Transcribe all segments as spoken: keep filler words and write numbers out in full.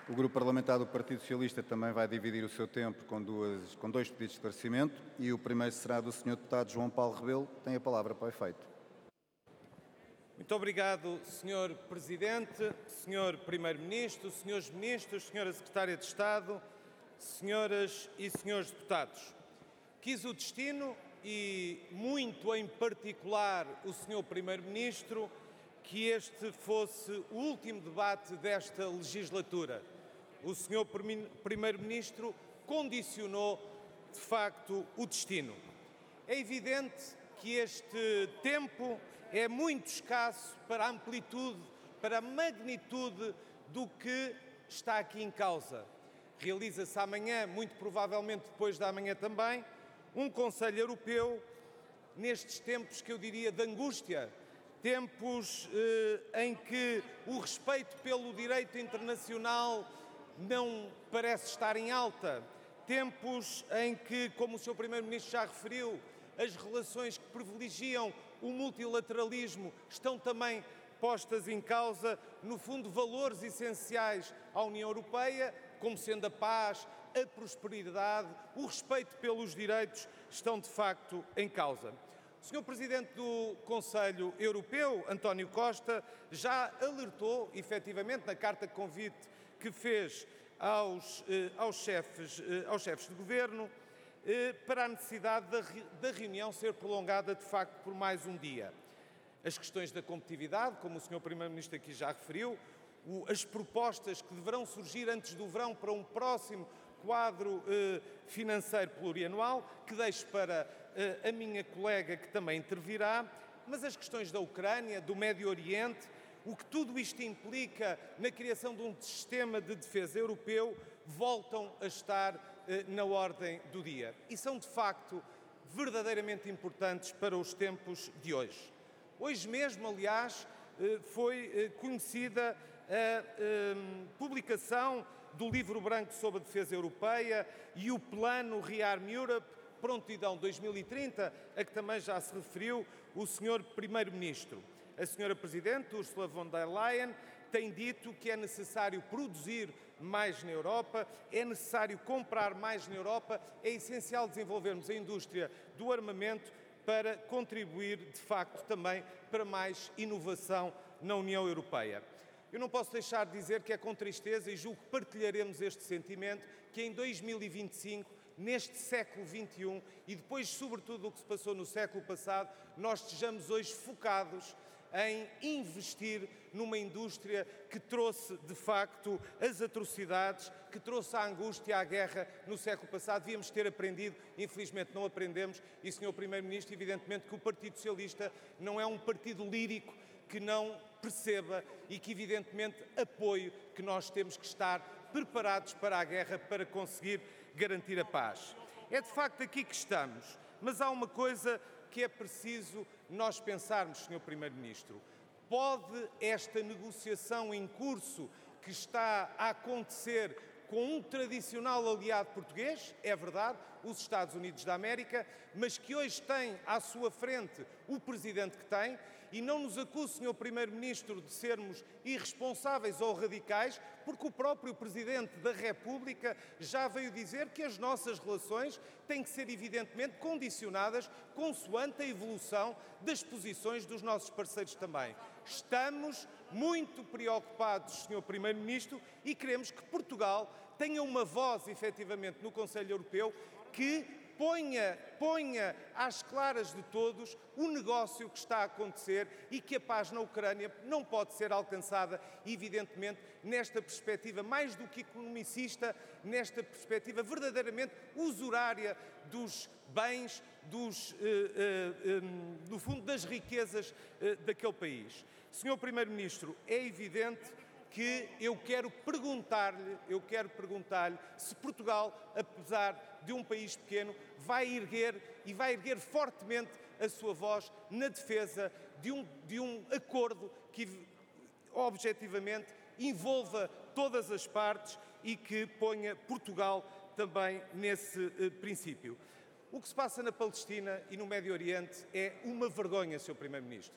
O Grupo Parlamentar do Partido Socialista também vai dividir o seu tempo com, duas, com dois pedidos de esclarecimento e o primeiro será do senhor Deputado João Paulo Rebelo. Tem a palavra para o efeito. Muito obrigado, senhor Presidente, senhor Primeiro-Ministro, senhores Ministros, senhora Secretária de Estado, senhoras e senhores deputados. Quis o destino e, muito em particular, o senhor Primeiro-Ministro, que este fosse o último debate desta legislatura. O senhor Primeiro-Ministro condicionou, de facto, o destino. É evidente que este tempo é muito escasso para a amplitude, para a magnitude do que está aqui em causa. Realiza-se amanhã, muito provavelmente depois da manhã também, um Conselho Europeu nestes tempos que eu diria de angústia, tempos eh, em que o respeito pelo direito internacional não parece estar em alta, tempos em que, como o senhor Primeiro-Ministro já referiu, as relações que privilegiam o multilateralismo estão também postas em causa, no fundo, valores essenciais à União Europeia, como sendo a paz, a prosperidade, o respeito pelos direitos, estão de facto em causa. O senhor Presidente do Conselho Europeu, António Costa, já alertou, efetivamente, na carta de convite que fez aos, eh, aos, chefes, eh, aos chefes de governo, eh, para a necessidade da, da reunião ser prolongada, de facto, por mais um dia. As questões da competitividade, como o senhor Primeiro-Ministro aqui já referiu, o, as propostas que deverão surgir antes do verão para um próximo quadro eh, financeiro plurianual, que deixo para eh, a minha colega que também intervirá, mas as questões da Ucrânia, do Médio Oriente, o que tudo isto implica na criação de um sistema de defesa europeu, voltam a estar eh, na ordem do dia. E são, de facto, verdadeiramente importantes para os tempos de hoje. Hoje mesmo, aliás, eh, foi eh, conhecida a eh, publicação do Livro Branco sobre a Defesa Europeia e o Plano Rearm Europe, Prontidão dois mil e trinta, a que também já se referiu o senhor Primeiro-Ministro. A senhora Presidente, Ursula von der Leyen, tem dito que é necessário produzir mais na Europa, é necessário comprar mais na Europa, é essencial desenvolvermos a indústria do armamento para contribuir, de facto, também para mais inovação na União Europeia. Eu não posso deixar de dizer que é com tristeza, e julgo que partilharemos este sentimento, que em dois mil e vinte e cinco, neste século vinte e um, e depois, sobretudo, do que se passou no século passado, nós estejamos hoje focados em investir numa indústria que trouxe, de facto, as atrocidades, que trouxe a angústia, a guerra no século passado. Devíamos ter aprendido, infelizmente não aprendemos, e, senhor Primeiro-Ministro, evidentemente que o Partido Socialista não é um partido lírico que não perceba e que, evidentemente, apoie que nós temos que estar preparados para a guerra para conseguir garantir a paz. É, de facto, aqui que estamos, mas há uma coisa que é preciso nós pensarmos, senhor Primeiro-Ministro. Pode esta negociação em curso que está a acontecer com um tradicional aliado português, é verdade, os Estados Unidos da América, mas que hoje tem à sua frente o Presidente que tem, e não nos acuse, senhor Primeiro-Ministro, de sermos irresponsáveis ou radicais, porque o próprio Presidente da República já veio dizer que as nossas relações têm que ser, evidentemente, condicionadas consoante a evolução das posições dos nossos parceiros também. Estamos muito preocupados, senhor Primeiro-Ministro, e queremos que Portugal tenha uma voz, efetivamente, no Conselho Europeu que ponha, ponha às claras de todos o negócio que está a acontecer e que a paz na Ucrânia não pode ser alcançada, evidentemente, nesta perspectiva mais do que economicista, nesta perspectiva verdadeiramente usurária dos bens, dos, eh, eh, eh, do fundo das riquezas eh, daquele país. senhor Primeiro-Ministro, é evidente que eu quero perguntar-lhe, eu quero perguntar-lhe se Portugal, apesar de um país pequeno, vai erguer e vai erguer fortemente a sua voz na defesa de um, de um acordo que objetivamente envolva todas as partes e que ponha Portugal também nesse uh, princípio. O que se passa na Palestina e no Médio Oriente é uma vergonha, senhor Primeiro-Ministro.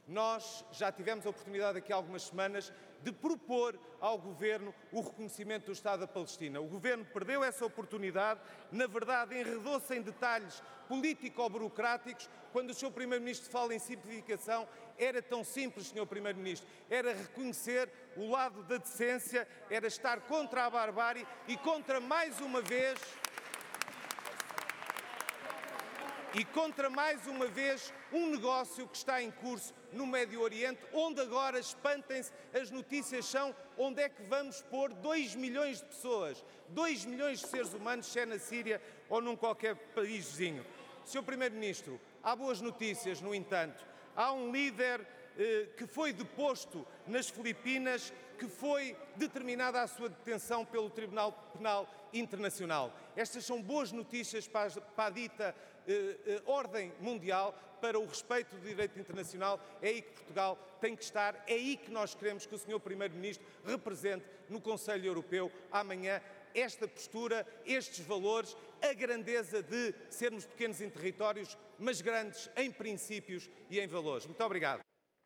Nós já tivemos a oportunidade aqui há algumas semanas de propor ao Governo o reconhecimento do Estado da Palestina. O Governo perdeu essa oportunidade, na verdade enredou-se em detalhes político-burocráticos, quando o senhor Primeiro-Ministro fala em simplificação. Era tão simples, senhor Primeiro-Ministro, era reconhecer o lado da decência, era estar contra a barbárie e contra, mais uma vez, e contra, mais uma vez, um negócio que está em curso no Médio Oriente, onde agora, espantem-se, as notícias são onde é que vamos pôr dois milhões de pessoas, dois milhões de seres humanos, se é na Síria ou num qualquer país vizinho. senhor Primeiro-Ministro, há boas notícias, no entanto. Há um líder eh, que foi deposto nas Filipinas, que foi determinada a sua detenção pelo Tribunal Penal Internacional. Estas são boas notícias para a, para a dita eh, eh, ordem mundial, para o respeito do direito internacional. É aí que Portugal tem que estar, é aí que nós queremos que o senhor Primeiro-Ministro represente no Conselho Europeu amanhã esta postura, estes valores, a grandeza de sermos pequenos em territórios, mas grandes em princípios e em valores. Muito obrigado.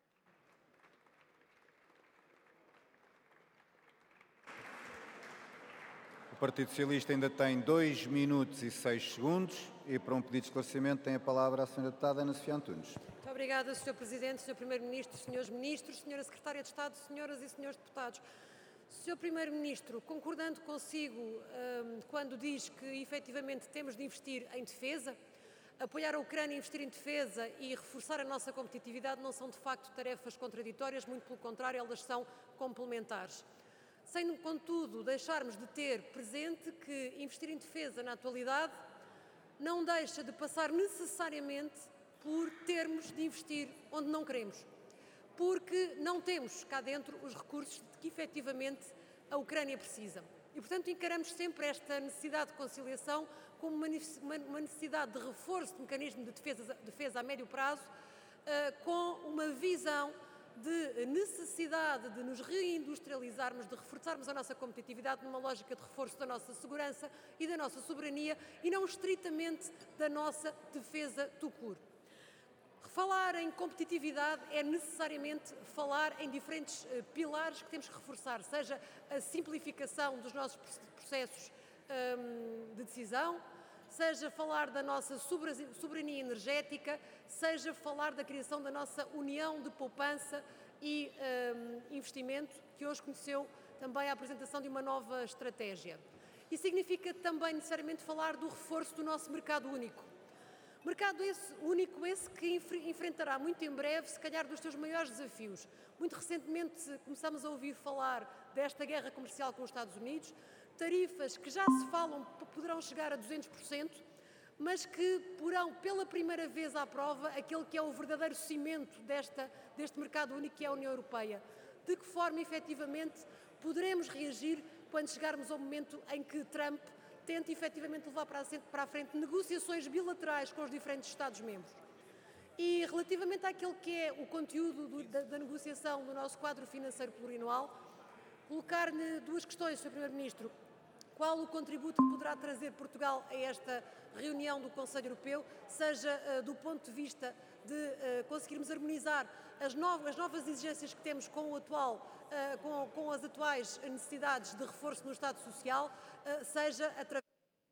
O Partido Socialista ainda tem dois minutos e seis segundos e para um pedido de esclarecimento tem a palavra a senhora deputada Ana Sofia Antunes. Muito obrigada, senhor Presidente, senhor Primeiro-Ministro, senhores Ministros, senhora Secretária de Estado, senhoras e senhores deputados. senhor Primeiro-Ministro, concordando consigo um, quando diz que efetivamente temos de investir em defesa, apoiar a Ucrânia, investir em defesa e reforçar a nossa competitividade não são de facto tarefas contraditórias, muito pelo contrário, elas são complementares. Sem, contudo, deixarmos de ter presente que investir em defesa na atualidade não deixa de passar necessariamente por termos de investir onde não queremos, porque não temos cá dentro os recursos que efetivamente a Ucrânia precisa. E, portanto, encaramos sempre esta necessidade de conciliação como uma necessidade de reforço do mecanismo de defesa, defesa a médio prazo, com uma visão de necessidade de nos reindustrializarmos, de reforçarmos a nossa competitividade numa lógica de reforço da nossa segurança e da nossa soberania e não estritamente da nossa defesa tout court. Falar em competitividade é necessariamente falar em diferentes uh, pilares que temos que reforçar, seja a simplificação dos nossos processos um, de decisão, seja falar da nossa soberania energética, seja falar da criação da nossa união de poupança e um, investimento, que hoje conheceu também a apresentação de uma nova estratégia. E significa também necessariamente falar do reforço do nosso mercado único. Mercado esse, único esse que enfrentará muito em breve, se calhar, dos seus maiores desafios. Muito recentemente começamos a ouvir falar desta guerra comercial com os Estados Unidos, tarifas que já se falam poderão chegar a duzentos por cento, mas que porão pela primeira vez à prova aquele que é o verdadeiro cimento desta, deste mercado único que é a União Europeia. De que forma, efetivamente, poderemos reagir quando chegarmos ao momento em que Trump tenta efetivamente levar para a frente negociações bilaterais com os diferentes Estados-membros. E relativamente àquele que é o conteúdo do, da, da negociação do nosso quadro financeiro plurianual, colocar-lhe duas questões, senhor Primeiro-Ministro. Qual o contributo que poderá trazer Portugal a esta reunião do Conselho Europeu, seja uh, do ponto de vista de uh, conseguirmos harmonizar as novas, as novas exigências que temos com, o atual, uh, com, com as atuais necessidades de reforço no Estado Social, uh, seja através.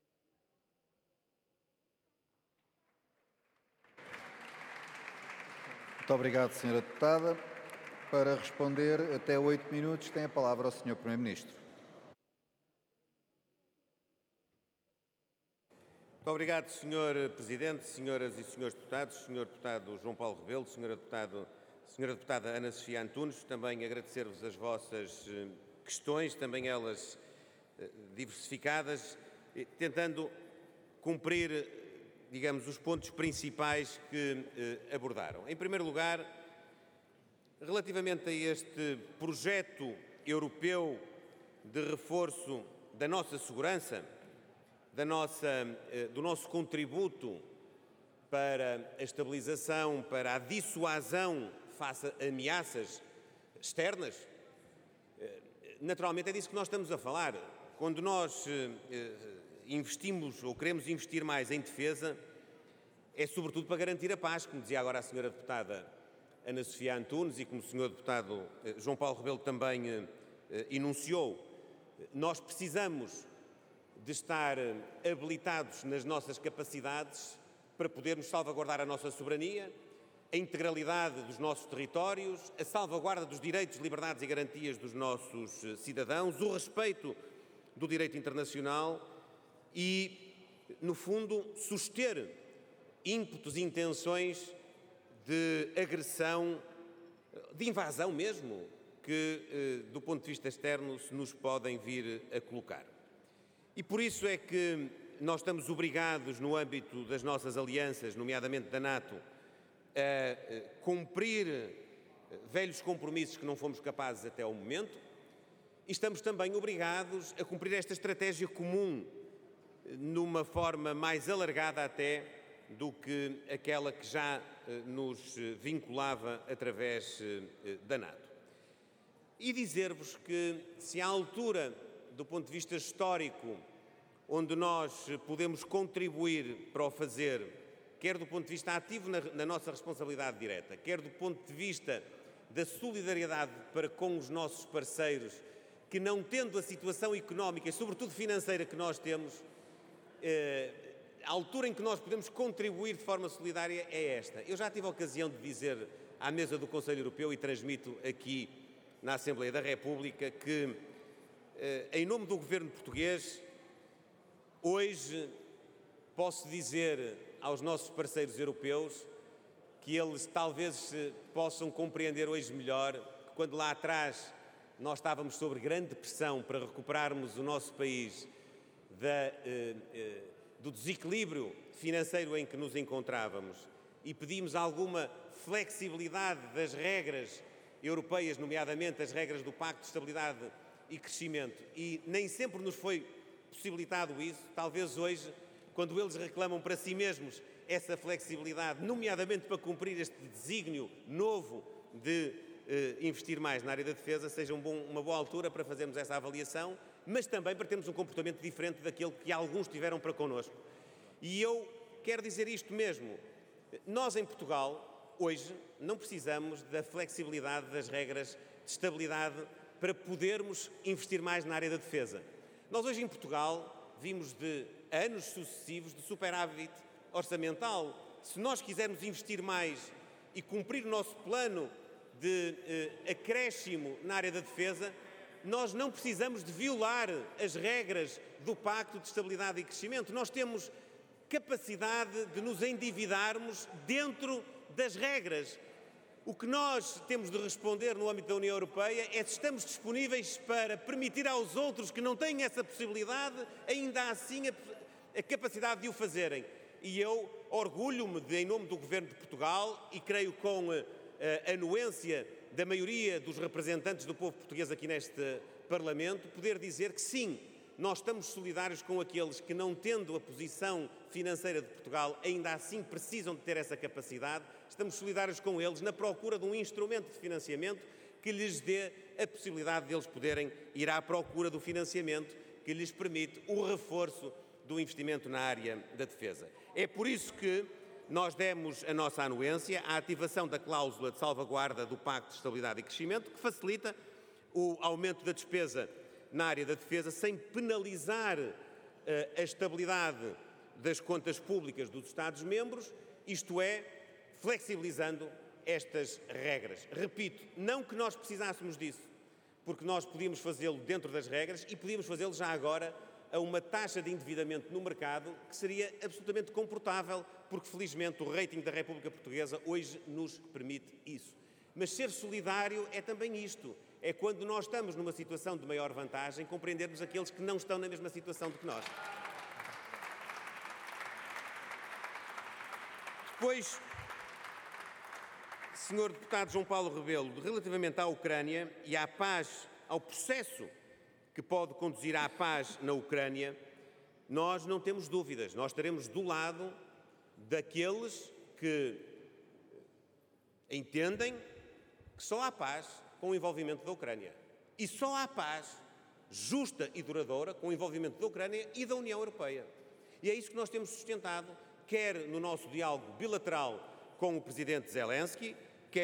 Muito obrigado, senhora deputada. Para responder, até oito minutos, tem a palavra o senhor Primeiro-Ministro. Muito obrigado, senhor Presidente, senhoras e senhores deputados, senhor Deputado João Paulo Rebelo, senhora, Deputado, senhora Deputada Ana Sofia Antunes, também agradecer-vos as vossas questões, também elas diversificadas, tentando cumprir, digamos, os pontos principais que abordaram. Em primeiro lugar, relativamente a este projeto europeu de reforço da nossa segurança, da nossa, do nosso contributo para a estabilização, para a dissuasão face a ameaças externas, naturalmente é disso que nós estamos a falar. Quando nós investimos ou queremos investir mais em defesa, é sobretudo para garantir a paz, como dizia agora a senhora deputada Ana Sofia Antunes e como o senhor deputado João Paulo Rebelo também enunciou, nós precisamos de estar habilitados nas nossas capacidades para podermos salvaguardar a nossa soberania, a integralidade dos nossos territórios, a salvaguarda dos direitos, liberdades e garantias dos nossos cidadãos, o respeito do direito internacional e, no fundo, suster ímpetos e intenções de agressão, de invasão mesmo, que, do ponto de vista externo, se nos podem vir a colocar. E por isso é que nós estamos obrigados, no âmbito das nossas alianças, nomeadamente da NATO, a cumprir velhos compromissos que não fomos capazes até ao momento, e estamos também obrigados a cumprir esta estratégia comum numa forma mais alargada até do que aquela que já nos vinculava através da NATO. E dizer-vos que se à altura, do ponto de vista histórico, onde nós podemos contribuir para o fazer, quer do ponto de vista ativo na, na nossa responsabilidade direta, quer do ponto de vista da solidariedade para com os nossos parceiros, que não tendo a situação económica e sobretudo financeira que nós temos, eh, a altura em que nós podemos contribuir de forma solidária é esta. Eu já tive a ocasião de dizer à mesa do Conselho Europeu e transmito aqui na Assembleia da República que, eh, em nome do Governo português, hoje posso dizer aos nossos parceiros europeus que eles talvez possam compreender hoje melhor que quando lá atrás nós estávamos sob grande pressão para recuperarmos o nosso país da, eh, eh, do desequilíbrio financeiro em que nos encontrávamos e pedimos alguma flexibilidade das regras europeias, nomeadamente as regras do Pacto de Estabilidade e Crescimento, e nem sempre nos foi possibilitado isso. Talvez hoje, quando eles reclamam para si mesmos essa flexibilidade, nomeadamente para cumprir este desígnio novo de eh, investir mais na área da defesa, seja um bom, uma boa altura para fazermos essa avaliação, mas também para termos um comportamento diferente daquele que alguns tiveram para connosco. E eu quero dizer isto mesmo. Nós, em Portugal, hoje, não precisamos da flexibilidade das regras de estabilidade para podermos investir mais na área da defesa. Nós hoje em Portugal vimos de anos sucessivos de superávit orçamental. Se nós quisermos investir mais e cumprir o nosso plano de eh, acréscimo na área da defesa, nós não precisamos de violar as regras do Pacto de Estabilidade e Crescimento. Nós temos capacidade de nos endividarmos dentro das regras. O que nós temos de responder no âmbito da União Europeia é se estamos disponíveis para permitir aos outros que não têm essa possibilidade, ainda assim, a, a capacidade de o fazerem. E eu orgulho-me, de, em nome do Governo de Portugal, e creio com a, a anuência da maioria dos representantes do povo português aqui neste Parlamento, poder dizer que sim, nós estamos solidários com aqueles que, não tendo a posição financeira de Portugal, ainda assim precisam de ter essa capacidade. Estamos solidários com eles na procura de um instrumento de financiamento que lhes dê a possibilidade de eles poderem ir à procura do financiamento que lhes permite o reforço do investimento na área da defesa. É por isso que nós demos a nossa anuência à ativação da cláusula de salvaguarda do Pacto de Estabilidade e Crescimento, que facilita o aumento da despesa na área da defesa sem penalizar uh, a estabilidade das contas públicas dos Estados-membros, isto é, flexibilizando estas regras. Repito, não que nós precisássemos disso, porque nós podíamos fazê-lo dentro das regras e podíamos fazê-lo já agora a uma taxa de endividamento no mercado que seria absolutamente comportável, porque felizmente o rating da República Portuguesa hoje nos permite isso. Mas ser solidário é também isto. É quando nós estamos numa situação de maior vantagem, compreendermos aqueles que não estão na mesma situação do que nós. Depois, senhor deputado João Paulo Rebelo, relativamente à Ucrânia e à paz, ao processo que pode conduzir à paz na Ucrânia, nós não temos dúvidas. Nós estaremos do lado daqueles que entendem que só há paz com o envolvimento da Ucrânia. E só há paz justa e duradoura com o envolvimento da Ucrânia e da União Europeia. E é isso que nós temos sustentado, quer no nosso diálogo bilateral com o presidente Zelensky,